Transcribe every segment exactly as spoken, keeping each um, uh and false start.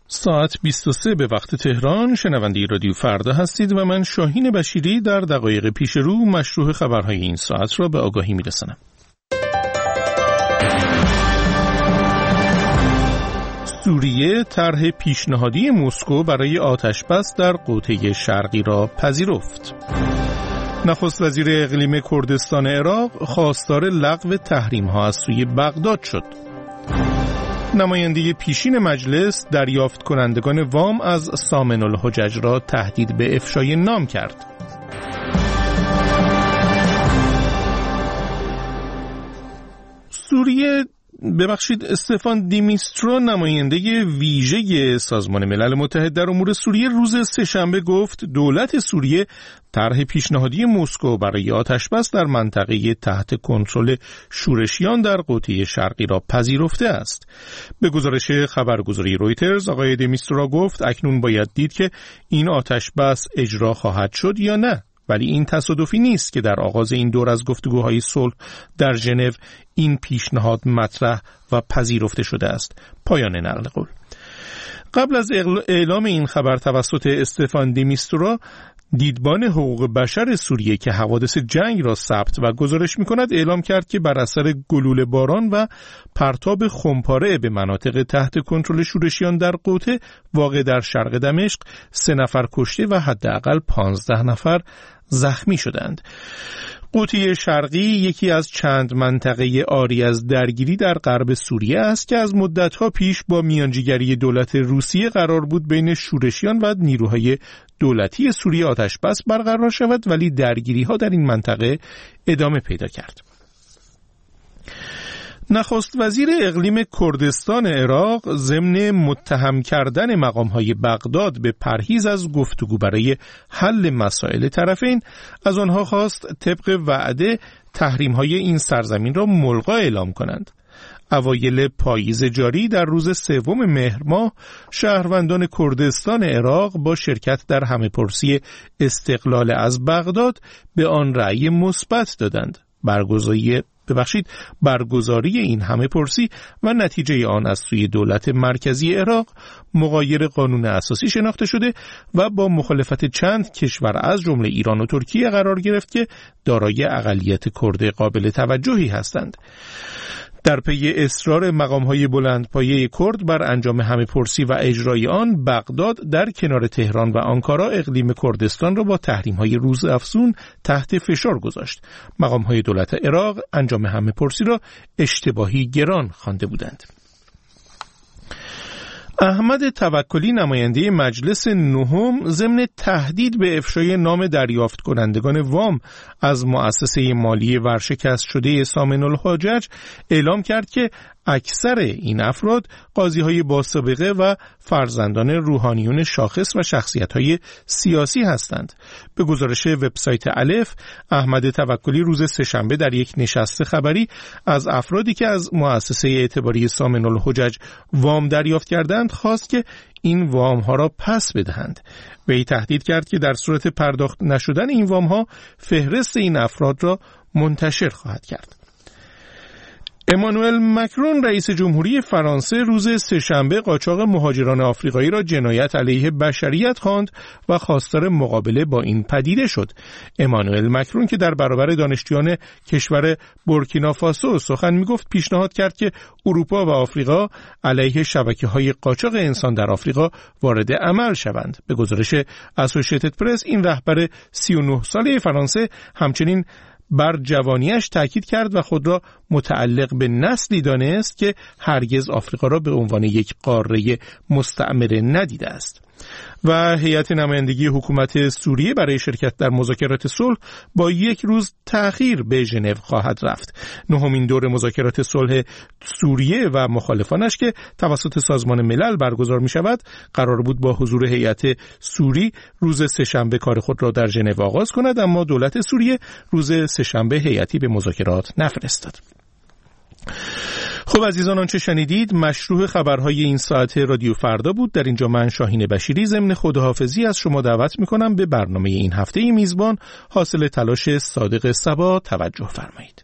ساعت بیست و سه به وقت تهران. شنونده رادیو فردا هستید و من شاهین بشیری در دقایق پیش رو مشروح خبرهای این ساعت را به آگاهی میرسانم. سوریه طرح پیشنهادی مسکو برای آتش‌بس در قوطه شرقی را پذیرفت. نخست وزیر اقلیم کردستان عراق خواستار لغو تحریم‌ها از سوی بغداد شد. نماینده پیشین مجلس دریافت کنندگان وام از سامن الحجج را تهدید به افشای نام کرد. سوریه ببخشید استفان دیمیسترو نماینده ویژه سازمان ملل متحد در امور سوریه روز سه‌شنبه گفت دولت سوریه طرح پیشنهادی مسکو برای آتش‌بس در منطقه تحت کنترل شورشیان در قوطه شرقی را پذیرفته است. به گزارش خبرگزاری رویترز آقای دیمیسترو گفت اکنون باید دید که این آتش‌بس اجرا خواهد شد یا نه. ولی این تصادفی نیست که در آغاز این دور از گفتگوهای صلح در ژنو این پیشنهاد مطرح و پذیرفته شده است. پایان نقل قول. قبل از اعلام این خبر توسط استفان دیمیسترو، دیدبان حقوق بشر سوریه که حوادث جنگ را ثبت و گزارش می‌کند اعلام کرد که بر اثر گلوله باران و پرتاب خمپاره به مناطق تحت کنترل شورشیان در قوطه واقع در شرق دمشق سه نفر کشته و حداقل پانزده نفر زخمی شدند. قوطه شرقی یکی از چند منطقه عاری از درگیری در غرب سوریه است که از مدت‌ها پیش با میانجیگری دولت روسیه قرار بود بین شورشیان و نیروهای دولتی سوریه آتش‌بس برقرار شود، ولی درگیری‌ها در این منطقه ادامه پیدا کرد. نخست وزیر اقلیم کردستان عراق ضمن متهم کردن مقام‌های بغداد به پرهیز از گفتگو برای حل مسائل طرفین از آنها خواست طبق وعده تحریم‌های این سرزمین را ملغا اعلام کنند. اوایل پاییز جاری در روز سوم مهر ماه شهروندان کردستان عراق با شرکت در همه‌پرسی استقلال از بغداد به آن رأی مثبت دادند. برگزاری ببخشید برگزاری این همه پرسی و نتیجه آن از سوی دولت مرکزی عراق مغایر قانون اساسی شناخته شده و با مخالفت چند کشور از جمله ایران و ترکیه قرار گرفت که دارای اقلیت کرد قابل توجهی هستند. در پی اصرار مقام‌های بلندپایه کرد بر انجام همه پرسی و اجرای آن، بغداد در کنار تهران و آنکارا اقلیم کردستان را با تحریم‌های روزافزون تحت فشار گذاشت. مقام‌های دولت عراق انجام همه پرسی را اشتباهی گران خوانده بودند. احمد توکلی نماینده مجلس نهم ضمن تهدید به افشای نام دریافت کنندگان وام از مؤسسه مالی ورشکست شده سامن الحجج اعلام کرد که اکثر این افراد قاضی‌های باسابقه و فرزندان روحانیون شاخص و شخصیت‌های سیاسی هستند. به گزارش وبسایت الف، احمد توکلی روز سه‌شنبه در یک نشست خبری از افرادی که از مؤسسه اعتباری سامن الحجج وام دریافت کردند خواست که این وام ها را پس بدهند. وی تهدید کرد که در صورت پرداخت نشدن این وام ها فهرست این افراد را منتشر خواهد کرد. امانوئل مکرون رئیس جمهوری فرانسه روز سه‌شنبه قاچاق مهاجران آفریقایی را جنایت علیه بشریت خواند و خواستار مقابله با این پدیده شد. امانوئل مکرون که در برابر دانشجویان کشور بورکینافاسو سخن میگفت پیشنهاد کرد که اروپا و آفریقا علیه شبکه‌های قاچاق انسان در آفریقا وارد عمل شوند. به گزارش اسوسییتد پرس این رهبر سی و نه ساله فرانسه همچنین بر جوانیش تاکید کرد و خود را متعلق به نسلی دانست که هرگز آفریقا را به عنوان یک قاره مستعمره ندیده است. و هیئت نمایندگی حکومت سوریه برای شرکت در مذاکرات صلح با یک روز تأخیر به ژنو خواهد رفت. نهمین دور مذاکرات صلح سوریه و مخالفانش که توسط سازمان ملل برگزار می شود قرار بود با حضور هیئت سوری روز سه‌شنبه کار خود را در ژنو آغاز کند، اما دولت سوریه روز سه‌شنبه هیئتی به مذاکرات نفرستاد. خب عزیزان، آنچه شنیدید مشروع خبرهای این ساعت رادیو فردا بود. در اینجا من شاهین بشیری ضمن خداحافظی از شما دعوت میکنم به برنامه این هفته میزبان حاصل تلاش صادق صبا توجه فرمایید.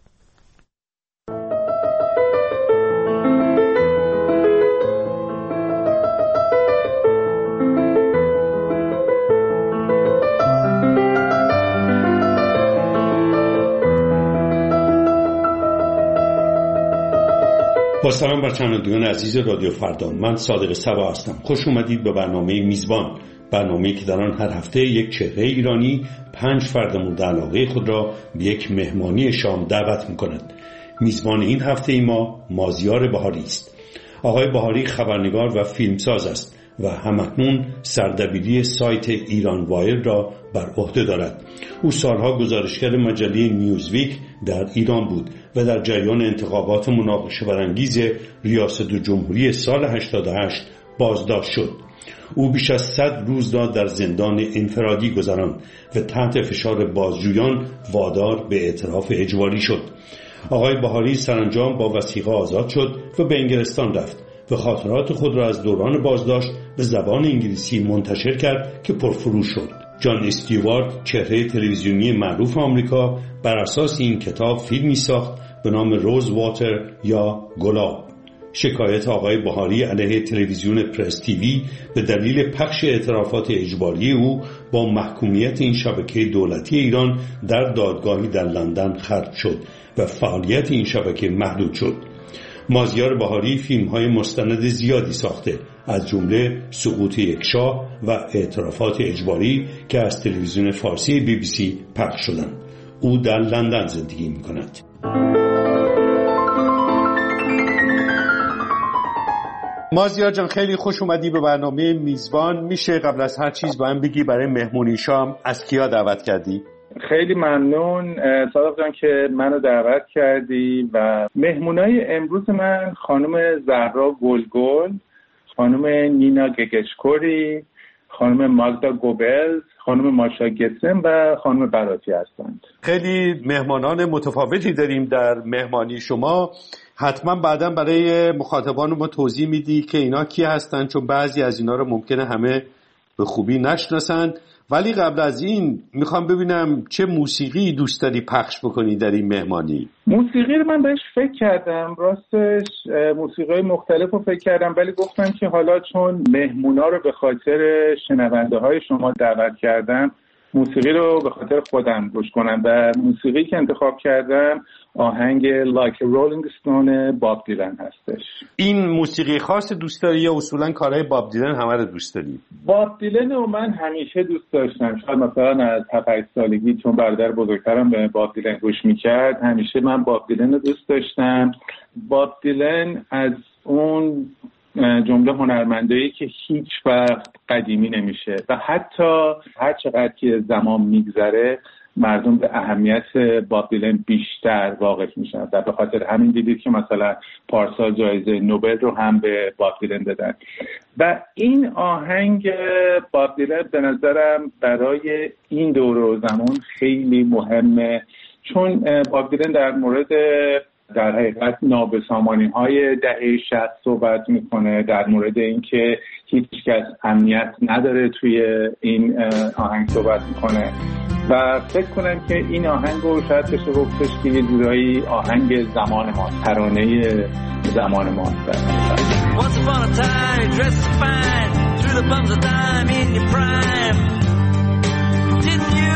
با سلام بر شنوندگان عزیز رادیو فردا، من صادق صبا هستم. خوش اومدید به برنامه میزبان، برنامه‌ای که در آن هر هفته یک چهره ایرانی پنج فرد مورد علاقه خود را به یک مهمانی شام دعوت می‌کند. میزبان این هفته ای ما مازیار بهاری است. آقای بهاری خبرنگار و فیلمساز است و همکنون سردبیری سایت ایران وایر را بر عهده دارد. او سالها گزارشگر مجله نیوزویک در ایران بود و در جریان انتخابات مناقشه برانگیز ریاست جمهوری سال هشتاد و هشت بازداشت شد. او بیش از صد روز را در زندان انفرادی گذراند و تحت فشار بازجویان وادار به اعتراف اجباری شد. آقای بهاری سرانجام با وثیقه آزاد شد و به انگلستان رفت و خاطرات خود را از دوران بازداشت به زبان انگلیسی منتشر کرد که پرفروش شد. جان استیوارت، چهره تلویزیونی معروف آمریکا، بر اساس این کتاب فیلمی ساخت به نام روز واتر یا گلاب. شکایت آقای بهاری علیه تلویزیون پرس تیوی به دلیل پخش اعترافات اجباری او با محکومیت این شبکه دولتی ایران در دادگاهی در لندن ختم شد و فعالیت این شبکه محدود شد. مازیار بهاری فیلم‌های مستند زیادی ساخته، از جمله سقوط یک شاه و اعترافات اجباری که از تلویزیون فارسی بی بی سی پخش شدند. او در لندن زندگی می‌کند. مازیار جان، خیلی خوش اومدی به برنامه میزبان. میشه قبل از هر چیز با هم بگی برای مهمونی شام از کیا دعوت کردی؟ خیلی ممنون صادق جان که منو دعوت کردی و مهمونای امروز من خانم زهرا گلگل، خانم نینا گگشکوری، خانم ماگدا گوبلز، خانم ماشا گسم و خانم براتی هستند. خیلی مهمانان متفاوتی داریم در مهمانی شما. حتما بعداً برای مخاطبان ما توضیح میدی که اینا کی هستن، چون بعضی از اینا رو ممکنه همه به خوبی نشناسن. ولی قبل از این میخوام ببینم چه موسیقی دوست داری پخش بکنی در این مهمانی؟ موسیقی رو من بهش فکر کردم، راستش موسیقی مختلف رو فکر کردم، ولی گفتم که حالا چون مهمونا رو به خاطر شنونده های شما دعوت کردم، موسیقی رو به خاطر خودم گوش کنم و موسیقی که انتخاب کردم آهنگ Like a Rolling Stone باب دیلن هستش. این موسیقی خاص دوست داری یا اصولا کارهای باب دیلن همه رو دوست داری؟ باب دیلن رو من همیشه دوست داشتم، شاید مثلا از هفت هشت سالگی چون برادر بزرگترم به باب دیلن گوش میکرد، همیشه من باب دیلن رو دوست داشتم. باب دیلن از اون جمله هنرمندایی که هیچ وقت قدیمی نمیشه و حتی هر چقدر که زمان میگذره مردم به اهمیت باب دیلن بیشتر واقف میشن و به خاطر همین دیدید که مثلا پارسال جایزه نوبل رو هم به باب دیلن دادن. و این آهنگ باب دیلن به نظرم برای این دوره و زمان خیلی مهمه، چون باب دیلن در مورد در حقیقت نابسامانی های دهه شصت صحبت میکنه، در مورد اینکه هیچ کس امنیت نداره توی این آهنگ صحبت میکنه و فکر کنم که این آهنگ رو شاید بشه گفتش که یه جورایی آهنگ زمان ما، ترانه زمان ما است. Once upon a time you dressed fine through the bumps of time in your prime, didn't you?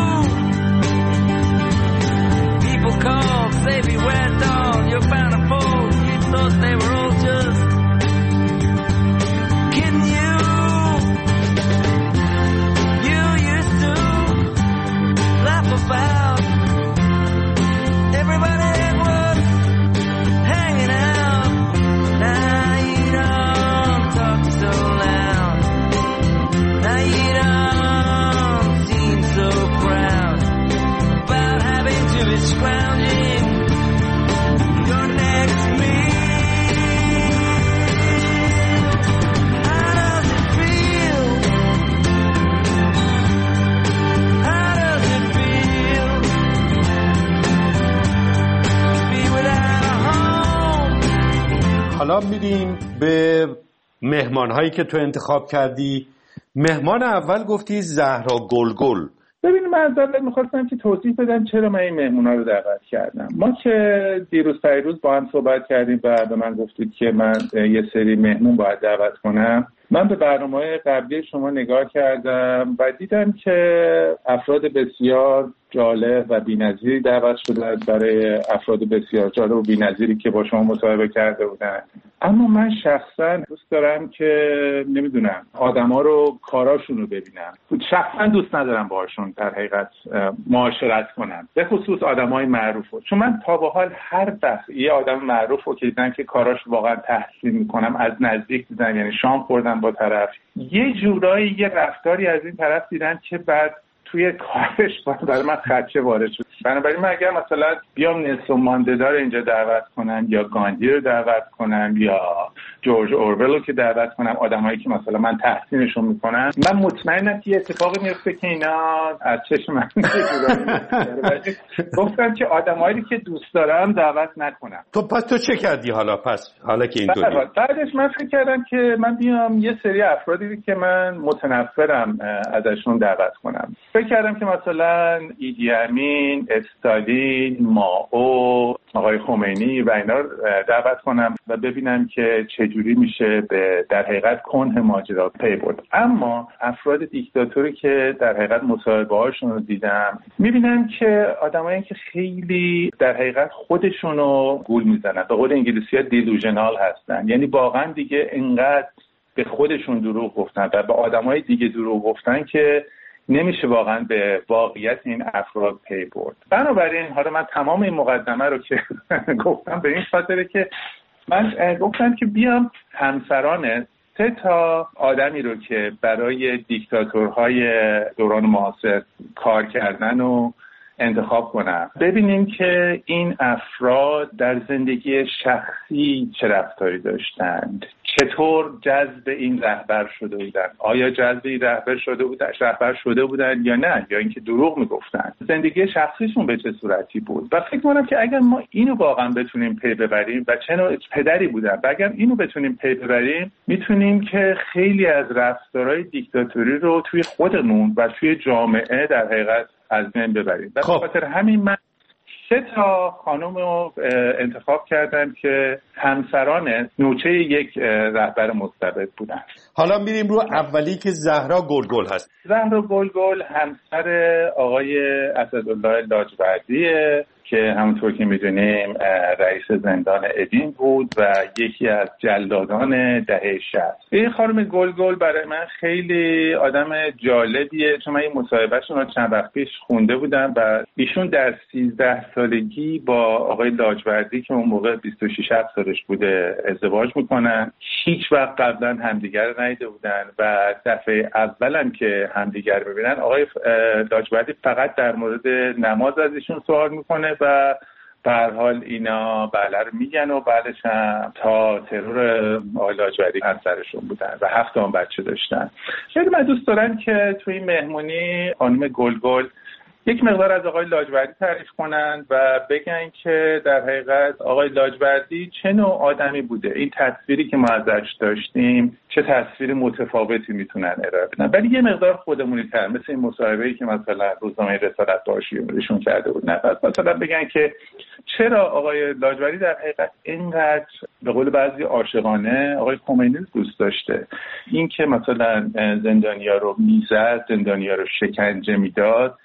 People called, say beware dog, you're bound to fall, you thought they were all just kidding you. You used to laugh about everybody that was hanging out. Now you don't talk so loud. Now you don't seem so proud about having to be scrounging your next meal. How does it feel? How does it feel to be without a home? حالا میریم به مهمان هایی که تو انتخاب کردی. مهمان اول گفتی زهرا گلگل. ببینید من از اول میخواستم که توضیح بدم چرا من این مهمونا رو دعوت کردم. ما که دیروز پیروز با هم صحبت کردیم و به من گفتید که من یه سری مهمون باید دعوت کنم من به برنامه‌های قبلی شما نگاه کردم و دیدم که افراد بسیار جالب و بی‌نظیری دعوت شدند برای افراد بسیار جالب و بی‌نظیری که با شما مصاحبه کرده بودن. اما من شخصا دوست دارم که نمیدونم آدما رو کاراشون رو ببینم. شخصا دوست ندارم باهاشون در حقیقت معاشرت کنم، به خصوص آدمای معروف. چون من تا به حال هر وقت یه آدم معروف رو که دیدم که کاراش واقعا تحسین میکنم از نزدیک دیدم، یعنی شام خوردم با طرف، یه جورایی یه رفتاری از این طرف دیدم که بعد توی کارش برای من خدشه وارد شد. بنابراین من اگر مثلا بیام نلسون ماندلا رو اینجا دعوت کنم یا گاندی رو دعوت کنم یا جورج اورول رو که دعوت کنم، آدمایی که مثلا من تحسینشون میکنم، من مطمئنم که اتفاقی میفته که اینا از چشم من گفتم که آدمایی که دوست دارم دعوت نکنم. تو پس تو چه کردی حالا؟ پس حالا که اینطوری بعدش من فکر کردم که من بیام یه سری افرادی که من متنفرم ازشون دعوت کنم. فکر کردم که مثلا ایدی امین، استالین، مائو، آقای خمینی و اینا رو دعوت کنم و ببینم که چجوری میشه به در حقیقت کنه ماجرا پی برد. اما افراد دیکتاتوری که در حقیقت مصاحبه هاشون رو دیدم، میبینم که آدمایی که خیلی در حقیقت خودشون رو گول میزنن، به قول انگلیسی ها دیلوژنال هستن، یعنی واقعا دیگه اینقدر به خودشون دروغ گفتن و به آدمای دیگه دروغ گفتن که نمیشه واقعا به واقعیت این افراد پی برد. بنابراین حالا من تمام این مقدمه رو که گفتم به این خاطره که من گفتم که بیام همسران سه تا آدمی رو که برای دیکتاتورهای دوران معاصر کار کردن و انتخاب کنم، ببینیم که این افراد در زندگی شخصی چه رفتاری داشتند، چطور جذب این رهبر شده بودن، آیا جذب این رهبر شده بودن رهبر شده بودن یا نه، یا اینکه دروغ میگفتن، زندگی شخصیشون به چه صورتی بود. و فکر کنم که اگر ما اینو واقعا بتونیم پی ببریم و چه نوع پدری بودن و اگر اینو بتونیم پی ببریم، میتونیم که خیلی از رفتارهای دیکتاتوری رو توی خودمون و توی جامعه در حقیقت از بین ببریم. به خاطر همین من سه تا خانم رو انتخاب کردم که همسران نوچه یک رهبر مستبد بودن. حالا میریم رو اولی که زهرا گلگل هست. زهرا گلگل همسر آقای اسدالله لاجوردیه که همونطور که میدونیم رئیس زندان ادین بود و یکی از جلادان دهه شصت. این خانم گلگل برای من خیلی آدم جالبیه، چون من این مصاحبهشون رو چند وقت پیش خونده بودم و ایشون در سیزده سالگی با آقای لاجوردی که اون موقع بیست و شش سالش بوده ازدواج میکنن. هیچ وقت قبلا همدیگر رو ندیده بودن و دفعه اولم که همدیگر ببینن آقای لاجوردی فقط در مورد نماز از ایشون سوال میکنه و به هر حال اینا بله رو میگن و بعدش هم تا ترور آقای لاجوردی همسرشون بودن و هفت تا بچه داشتن. خیلی من دوست دارم که توی مهمونی خانم گلگل یک مقدار از آقای لاجوردی تعریف کنند و بگن که در حقیقت آقای لاجوردی چه نوع آدمی بوده، این تصویری که ما ازش داشتیم چه تصویر متفاوتی میتونن ارائه بدن، ولی یه مقدار خودمونی تر، مثل این مصاحبه‌ای که مثلا روزنامه رسالت داشتیشون کرده بود. نه مثلا بگن که چرا آقای لاجوردی در حقیقت اینقدر به قول بعضی عاشقانه آقای خمینی دوست داشته، این که مثلا زندانیا رو میزد، زندانیا رو شکنجه میداد،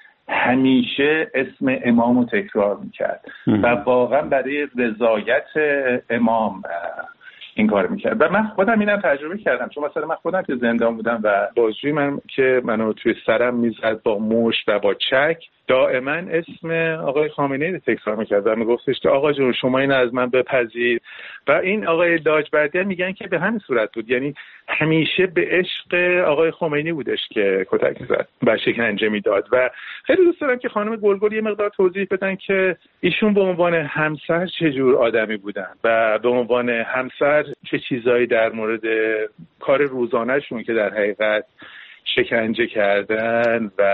همیشه اسم امام رو تکرار میکرد و واقعا برای رضایت امام این کار میکرد. و من خودم اینم تجربه کردم، چون مثلا من خودم که زندان بودم و بازجوی من که منو توی سرم میزد با مشت و با چک، دائما اسم آقای خامنه‌ای رو تکرار میکرد و میگفتش که آقا جون شما این از من بپذیر. و این آقای لاجوردی میگن که به همین صورت بود، یعنی همیشه به عشق آقای خمینی بودش که کتک زد و شکنجه میداد. و خیلی دوست دارم که خانم گلگل یه مقدار توضیح بدن که ایشون به عنوان همسر چه جور آدمی بودن و به عنوان همسر چه چیزایی در مورد کار روزانه‌شون که در حقیقت شکنجه کردن و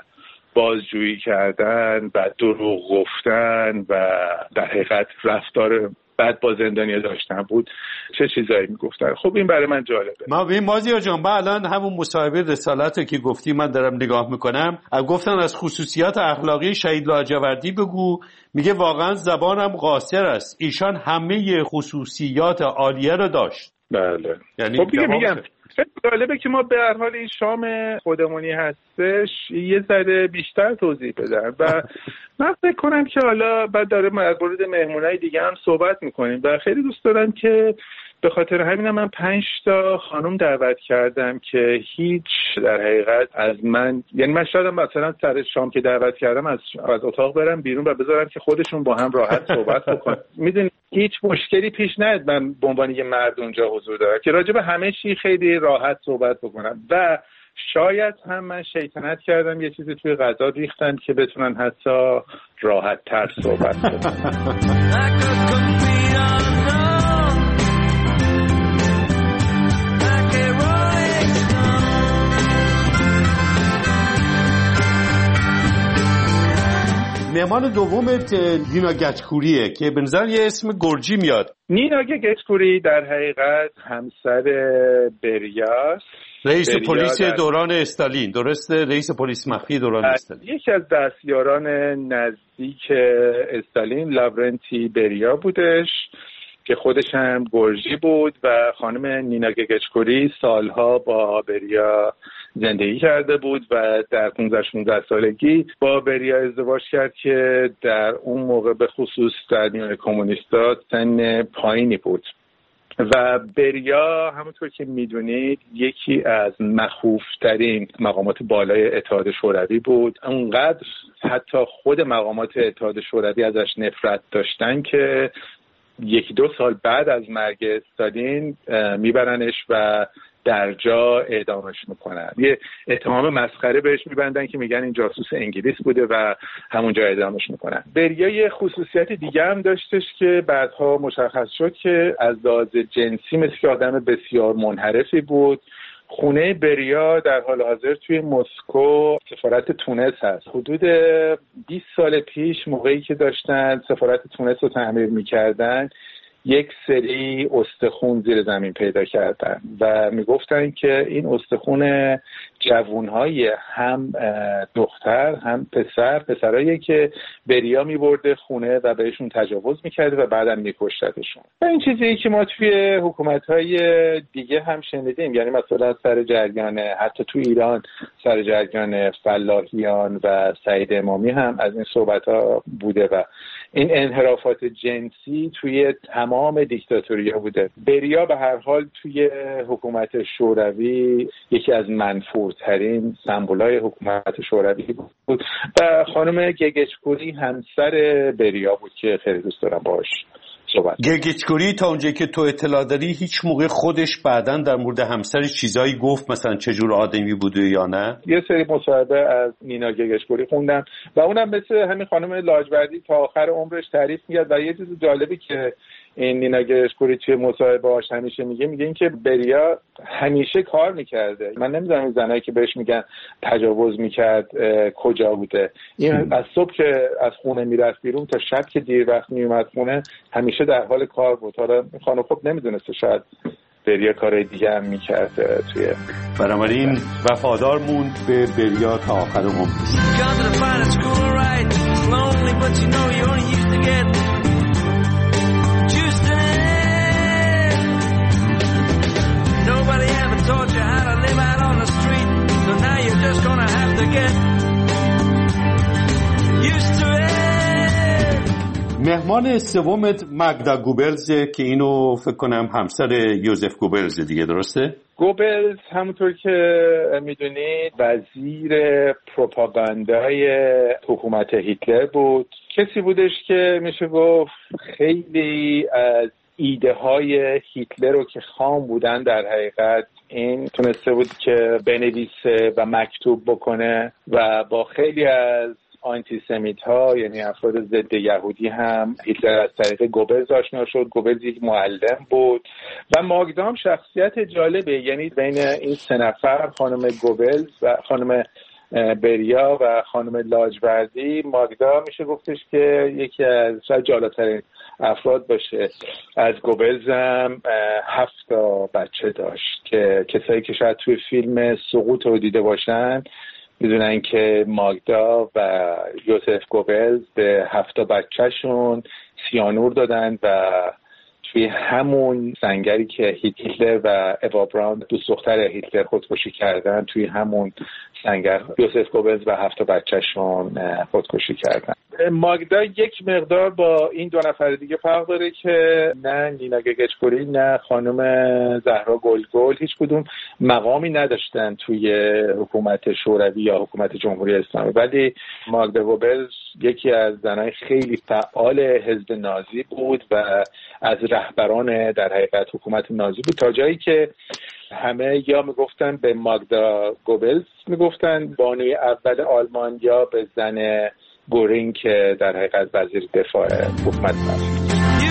بازجویی کردن و دروغ گفتن و در حقیقت رفتار بعد با زندانیا داشتن بود، چه چیزایی میگفتن. خب این برای من جالبه. ما ببین مازیار جان، با الان همون مصاحبه رسالت که گفتی من دارم نگاه میکنم، گفتن از خصوصیات اخلاقی شهید لاجوردی بگو. میگه واقعا زبانم قاصر است، ایشان همه خصوصیات عالیه رو داشت. بله. یعنی خب دیگه میگم خیلی جالبه که ما به هر حال این شام خودمونی هستش یه ذره بیشتر توضیح بدم و من فکر کنم که حالا بعد داره مورد مهمونای دیگه هم صحبت میکنیم و خیلی دوست دارم که به خاطر همینم من پنج تا خانم دعوت کردم که هیچ در حقیقت از من، یعنی من شاید مثلا سر شام که دعوت کردم از از اتاق برم بیرون و بذارم که خودشون با هم راحت صحبت بکنن. میدونی هیچ مشکلی پیش نیاد من به عنوان یه مرد اونجا حضور دارم که راجع به همه چی خیلی راحت صحبت بکنم و شاید هم من شیطنت کردم یه چیزی توی غذا ریختن که بتونن حتی راحت تر صحبت کنن. مهمان دومت نینا گچکوریه که به نظر یه اسم گرجی میاد. نینا گچکوری در حقیقت همسر بریاست، رئیس بریا پلیس در... دوران استالین، درسته؟ رئیس پلیس مخفی دوران استالین. یکی از دستیاران نزدیک استالین لاورنتی بریا بودش که خودش هم گرجی بود و خانم نینا گچکوری سالها با بریا زندگی کرده بود و در پانزده شانزده سالگی با بریا ازدواج کرد که در اون موقع به خصوص در میان کمونیستا سن پایینی بود و بریا همونطور که میدونید یکی از مخوفترین مقامات بالای اتحاد شوروی بود. اونقدر حتی خود مقامات اتحاد شوروی ازش نفرت داشتن که یکی دو سال بعد از مرگ استالین میبرنش و در جا اعدامش میکنن. یه اتهام مسخره بهش میبندن که میگن این جاسوس انگلیس بوده و همونجا اعدامش میکنن. بریا یه خصوصیت دیگه هم داشتش که بعدها مشخص شد که از لحاظ جنسی مثل که آدم بسیار منحرفی بود. خونه بریا در حال حاضر توی مسکو سفارت تونس هست. حدود بیست سال پیش موقعی که داشتن سفارت تونس رو تعمیر میکردن یک سری استخون زیر زمین پیدا کردن و میگفتن که این استخون جوانهای هم دختر هم پسر پسرایی که بریا میبرده خونه و بهشون تجاوز میکرده و بعدم میکشتشون. و این چیزی که ما توی حکومت‌های دیگه هم شنیدیم، یعنی مثلا سر جریان حتی تو ایران سر جریان فلاحیان و سعید امامی هم از این صحبت‌ها بوده و این انحرافات جنسی توی تمام دیکتاتوری‌ها بوده. بریا به هر حال توی حکومت شوروی یکی از منفورترین سمبولای حکومت شوروی بود و خانم گگچکوری همسر بریا بود که خیلی دوست دارم باهاش صحبت. گگچکوری تا اونجایی که تو اطلاع داری هیچ موقع خودش بعداً در مورد همسرش چیزایی گفت، مثلا چه جور آدمی بوده یا نه؟ یه سری مصاحبه از نینا گگچکوری خوندم و اونم مثل همین خانم لاجوردی تا آخر عمرش تعریف می‌کرد و یه چیز جالبی که این نینا گگچکوری توی مصاحبه‌هاش همیشه میگه میگه این که بریا همیشه کار میکرده. من نمیدونم این زنایی که بهش میگن تجاوز میکرد کجا بوده. این از صبح که از خونه میرفت بیرون تا شب که دیر وقت میومد خونه همیشه در حال کار بود. حالا خانم خب نمیدونسته شاید بریا کار دیگه هم میکرد توی. بنابراین وفادار موند به بریا تا آخر عمرش. Taught you how to live out on the street, so now you're just gonna have to get used to it. مهمان سومت ماگدا گوبلز که اینو فکر کنم همسر یوزف گوبلز دیگه، درسته؟ گوبلز همونطور که میدونید وزیر پروپاگاندای حکومت هیتلر بود. کسی بودش که میشه گفت خیلی از ایده های هیتلر رو که خام بودن در حقیقت این تونسته بود که بنویسه و مکتوب بکنه و با خیلی از آنتی سمیت ها یعنی افراد ضد یهودی هم هیتلر از طریق گوبلز آشنا شد. گوبلز یک معلم بود و ماگدا هم شخصیت جالبه، یعنی بین این سه نفر خانم گوبلز و خانم بریا و خانم لاجوردی ماگدا میشه گفتش که یکی از شاید جالب‌ترین افراد باشه. از گوبلز هم هفت تا بچه داشت که کسایی که شاید توی فیلم سقوط رو دیده باشن میدونن که ماگدا و یوزف گوبلز به هفت تا بچه‌شون سیانور دادن و توی همون سنگری که هیتلر و اوا براون دوست دختر هیتلر خودکشی کردن، توی همون سنگر یوزف گوبلز و هفت بچه‌شون خودکشی کردن. ماگدا یک مقدار با این دو نفر دیگه فرق داره که نه نینا گگچپوری نه خانم زهرا گلگل هیچ کدوم مقامی نداشتن توی حکومت شوروی یا حکومت جمهوری اسلامی، ولی ماگدا گوبلز یکی از زنای خیلی فعال حزب نازی بود و از رهبران در حقیقت حکومت نازی بود، تا جایی که همه یا میگفتن به ماگدا گوبلز میگفتن بانوی اول آلمان یا به زن گورینگ که در حقیقت وزیر دفاع حکومت نازی.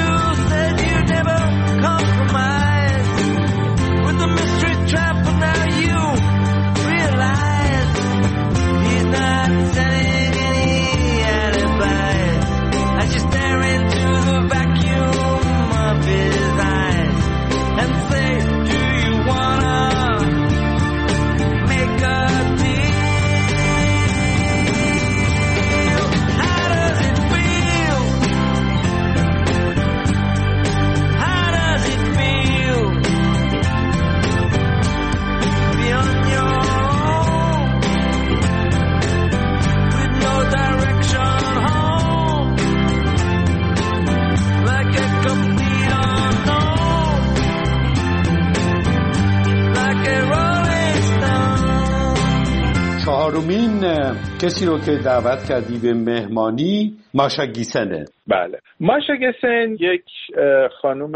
چهارمین کسی رو که دعوت کردی به مهمانی ماشا گیسنه. بله، ماشا گیسن یک خانم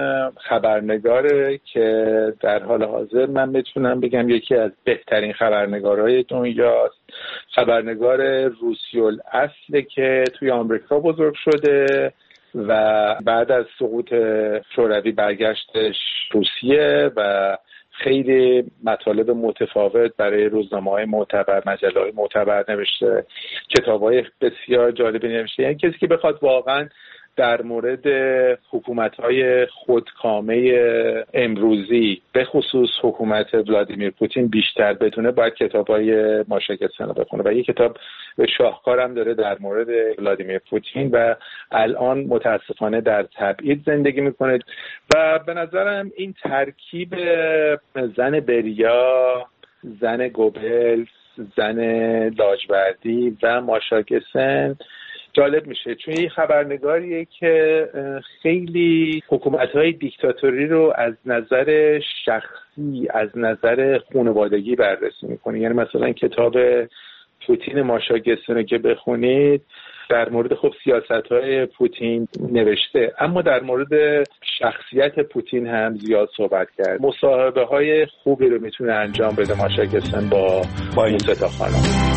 خبرنگاره که در حال حاضر من میتونم بگم یکی از بهترین خبرنگارهای دنیاست. خبرنگار روسیول اصله که توی آمریکا بزرگ شده و بعد از سقوط شوروی برگشتش روسیه و خیلی مطالب متفاوت برای روزنامه‌های معتبر، مجله‌های معتبر نوشته، کتاب‌های بسیار جالبی نوشته. یعنی کسی که بخواد واقعاً در مورد حکومت‌های خودکامه امروزی به خصوص حکومت ولادیمیر پوتین بیشتر بدونه، باید کتاب‌های ماشا گیسن رو بخونه و یک کتاب شاهکارم داره در مورد ولادیمیر پوتین و الان متاسفانه در تبعید زندگی میکنه و به نظرم این ترکیب زن بریا، زن گوبلز، زن لاجوردی و ماشا گیسن جالب میشه، چون این خبرنگاریه که خیلی حکومت‌های دیکتاتوری رو از نظر شخصی، از نظر خانوادگی بررسی میکنه. یعنی مثلا کتاب پوتین ماشا گیسن که بخونید در مورد خب سیاست‌های پوتین نوشته، اما در مورد شخصیت پوتین هم زیاد صحبت کرد. مصاحبه‌های خوبی رو میتونه انجام بده ماشا گیسن با با این سه تا خانم.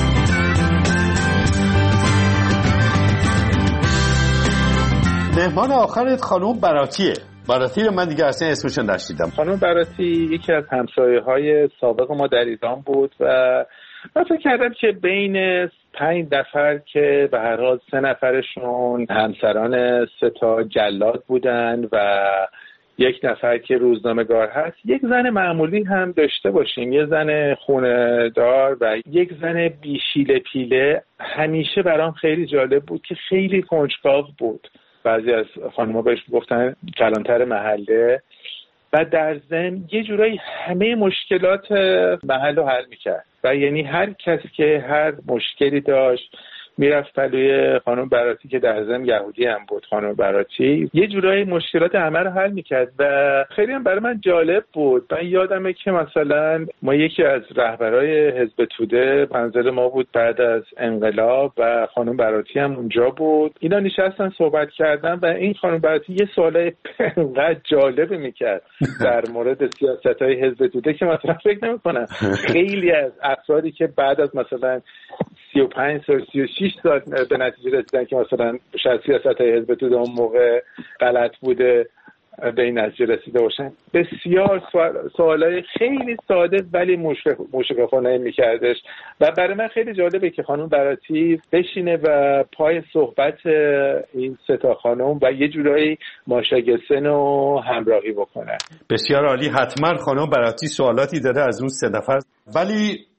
مهمان آخرت خانم براتیه. براتی رو من دیگه اصلا اسمش نشیدم. خانم براتی یکی از همسایه‌های سابق ما در ایران بود و من فکر کردم که بین پنج نفر که به هر حال سه نفرشون همسران سه تا جلاد بودن و یک نفر که روزنامه‌نگار هست، یک زن معمولی هم داشته باشیم، یه زن خونه‌دار و یک زن بیشیله پیله. همیشه برام خیلی جالب بود که خیلی کنجکاو بود. بعضی از خانم‌ها بهش گفتن کلانتر محله و در ضمن یه جورایی همه مشکلات محل رو حل میکرد و یعنی هر کس که هر مشکلی داشت میرفت پلوی خانم براتی که در ضمن یهودی هم بود. خانم براتی یه جورایی مشکلات همه رو حل میکرد و خیلی هم برای من جالب بود. من یادمه که مثلا ما یکی از رهبرای حزب توده منزل ما بود بعد از انقلاب و خانم براتی هم اونجا بود. اینا نشستن صحبت کردن و این خانم براتی یه سوالای انقدر جالب میکرد در مورد سیاست‌های حزب توده که مثلا فکر نمی‌کنم خیلی از افرادی که بعد از مثلا سی و پنج سال سی و شش سال به نتیجه رسیدن که مثلا شاید سیاست‌های حزب توده اون موقع غلط بوده به این نتیجه رسیده باشن. بسیار سوالای خیلی ساده ولی مشکوکانه میکردش و برای من خیلی جالبه که خانم براتی بشینه و پای صحبت این سه تا خانم و یه جورایی ماشا گیسن رو همراهی بکنه. بسیار عالی. حتما خانم براتی سوالاتی داره از اون سه نفر، ولی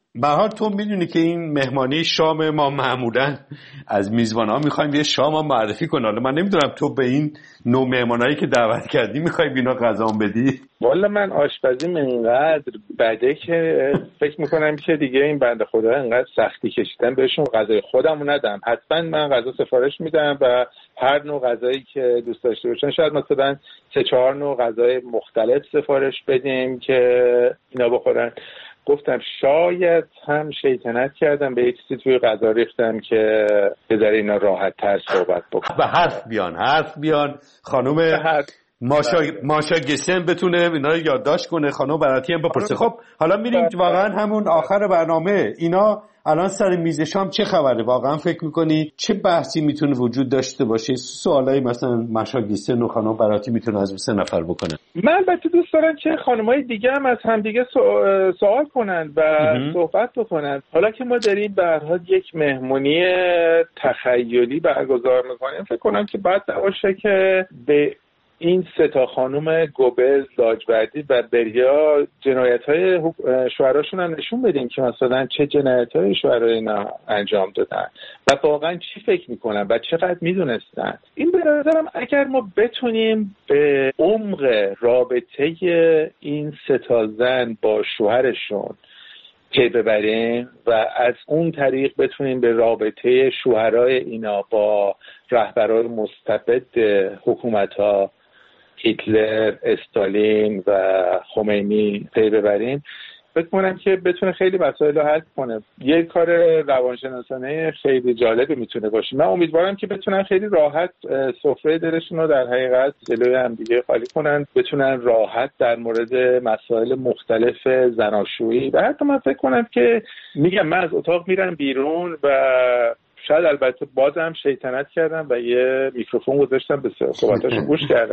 به هر حال تو میدونی که این مهمانی شام ما معمولا از میزبان‌ها میخوایم یه شام هم معرفی کن. حالا من نمیدونم تو به این نوع مهمانایی که دعوت کردی میخوای بینا غذا بدی؟ والا من آشپزیم اینقدر بده که فکر میکنم که دیگه این بنده خدا اینقدر سختی کشیدن بهشون غذای خودمو ندم. حتما من غذا سفارش میدم و هر نوع غذایی که دوست داشته باشن، شاید مثلا سه چهار نوع غذای مختلف سفارش بدیم که اینا بخورن. گفتم شاید هم شیطنت کردم به یه چیزی توی غذا ریختم که بذاره اینا راحت تر صحبت بکنم. به حرف بیان حرف بیان خانم ماشا ماشا گسن بتونه اینا رو یادداشت کنه، خانم براتی هم بپرسه. خب حالا میریم واقعا همون آخر برنامه، اینا الان سر میز شام چه خبره؟ واقعا فکر میکنی چه بحثی میتونه وجود داشته باشه؟ سوالایی مثلا ماشا گسن و خانم براتی میتونه از سه نفر بکنن. من البته دوست دارم که خانمای دیگه هم از همدیگه سوال کنن و صحبت بکنن. حالا که ما داریم به هر حال یک مهمونی تخیلی برگزار میکنیم، فکر کنم که بعد باشه که به این سه تا خانم گوبل، لاجوردی و بریا جنایت‌های شوهراشون هم نشون بدیم که مثلا چه جنایت‌های شوهرای اینا انجام دادن و واقعا چی فکر میکنن و چقدر میدونستن. این به نظرم اگر ما بتونیم به عمق رابطه این سه تا زن با شوهرشون پی ببریم و از اون طریق بتونیم به رابطه شوهرای اینا با رهبران مستبد حکومت‌ها هیتلر، استالین و خمینی پی ببریم، فکر کنم که بتونه خیلی مسائل رو حل کنه. یه کار روانشناسانه خیلی جالبی میتونه باشه. من امیدوارم که بتونن خیلی راحت سفره دلشون رو در حقیقت جلوی هم دیگه خالی کنن، بتونن راحت در مورد مسائل مختلف زناشویی و حتی من فکر کنم که میگم من از اتاق میرم بیرون و شاید البته بازم شیطنت کردم و یه میکروفون گذاشتم به صحبتاشو گوش کردم،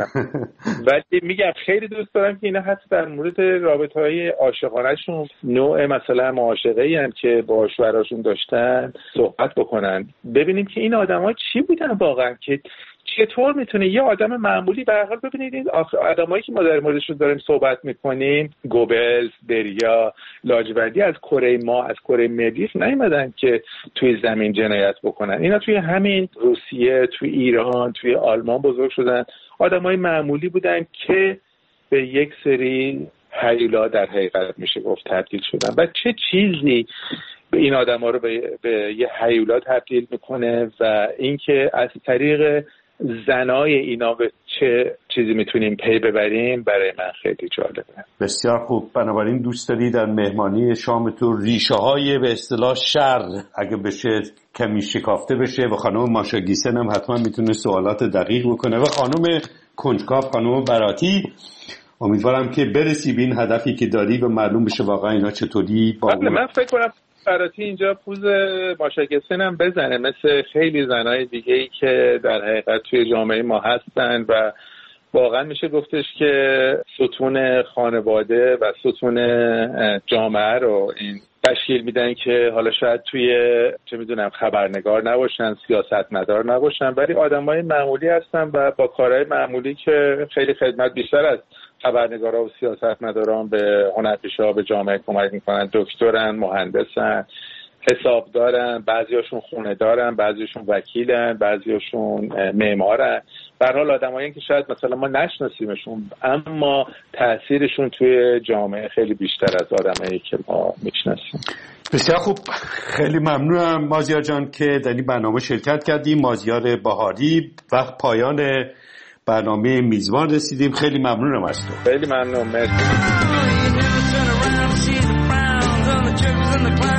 ولی میگم خیلی دوست دارم که اینا حتی در مورد رابطه‌های عاشقانه‌شون، نوع مثلا معاشقه‌ای هم که با شوهراشون داشتن صحبت بکنن، ببینیم که این آدم‌ها چی بودن واقعا، که چطور میتونه یه آدم معمولی به هر حال ببینید این آدمایی که ما در موردشون داریم صحبت میکنیم، گوبلز، بریا، لاجوردی از کره ما از کره مریخ نیومدن که توی زمین جنایت بکنن. اینا توی همین روسیه، توی ایران، توی آلمان بزرگ شدن، آدمای معمولی بودن که به یک سری هیولا در حقیقت میشه گفت تبدیل شدن. و چه چیزی به این آدما رو به, به یه هیولا تبدیل میکنه و اینکه از طریق زنای اینا به چه چیزی میتونیم پی ببریم برای من خیلی جالبه. بسیار خوب. بنابراین دوست داری در مهمانی شام تو ریشه های به اصطلاح شر اگه بشه کمی شکافته بشه و خانم ماشا گیسن هم حتما میتونه سوالات دقیق بکنه و خانم کنجکاو، خانم براتی، امیدوارم که برسی به این هدفی که داری و معلوم بشه واقعا اینا چطوری با من فکر کنم براتی اینجا پوز ماشا گیسن هم بزنه مثل خیلی زنای دیگه‌ای که در حقیقت توی جامعه ما هستن و واقعا میشه گفتش که ستون خانواده و ستون جامعه رو این تشکیل میدن که حالا شاید توی چه میدونم خبرنگار نباشن، سیاستمدار نباشن، ولی آدمای معمولی هستن و با کارهای معمولی که خیلی خدمت بیشتر از خبرنگارا و سیاستمداران به هنرپیشه‌ها به جامعه کمک میکنن. دکترن، مهندسن، حسابدارن، بعضیاشون خونه دارن، بعضیاشون وکیلن، بعضیاشون معمارن. به هر حال آدمایی که شاید مثلا ما نشناسیمشون اما تاثیرشون توی جامعه خیلی بیشتر از آدمایی که ما میشناسیم. بسیار خوب. خیلی ممنونم مازیار جان که در این برنامه شرکت کردیم. مازیار بهاری. وقت پایان برنامه میزبان رسیدیم. خیلی ممنونم از تو. خیلی ممنون. مرسی.